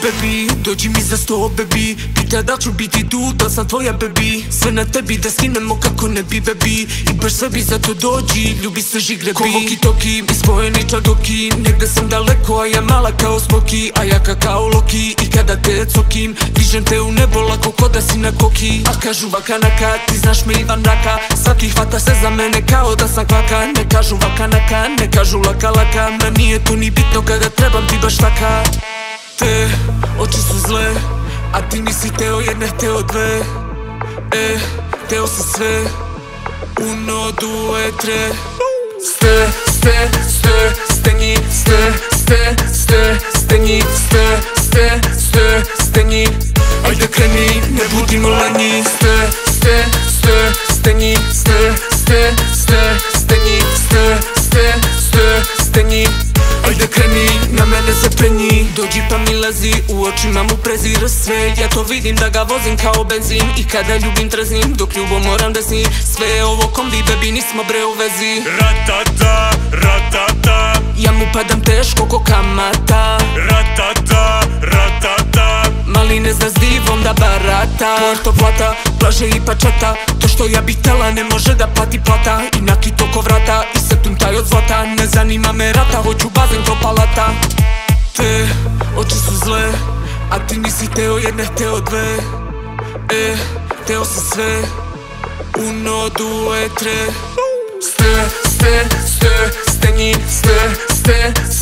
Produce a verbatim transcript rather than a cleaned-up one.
baby, dođi mi za sto, baby. Pita da ću biti tu, da sam tvoja, baby. Sve na tebi da skinemo kako ne bi, baby. I baš sebi zato dođi, ljubi se žigre, ko voki toki, mi spojeni čadoki. Negde sam daleko, a ja mala kao smoki, a jaka kao Loki. I kada te cokim, dižem te u nebo lako ko da si na koki. A kažu vakanaka, ti znaš me Ivan Raka. Svaki hvata se za mene kao da sam kvaka. Ne kažu vakanaka, ne kažu laka laka. Ma nije to ni bitno kada trebam ti baš taka. Te oči su zle, a ti nisi teo jedne, teo dve. E, teo si sve, uno, due, tre. Ste, ste, ste, steni, ste, ste, ste, steni, ste, ste, ste, steni. Ajde kreni, ne budimo lenji. Ste, ste, ste, steni, ste, ste, ste, steni, ste, ste, ste, steni. Ajde kreni, na mene se penji. Dođi pa mi lezi, u očima mu prezira sve. Ja to vidim da ga vozim kao benzin. I kada ljubim treznim, dok ljubo moram da snim. Sve je ovo kombi, baby, nismo bre u vezi. Ratata, ratata. Ja mu padam teško ko kamata. Ratata, ratata. Mali ne zna s divom da barata. Puerto Plata, plaže i pačata. To što ja bih tela ne može da plati plata. I nakito ko vrata, i septum taj od zlata. Ne zanima me rata, hoću bazen ko palata. Te oči su zle, a ti nisi teo jedne, teo dve. E, teo si sve, uno, due, tre. Ste, ste, ste, steni, ste, ste,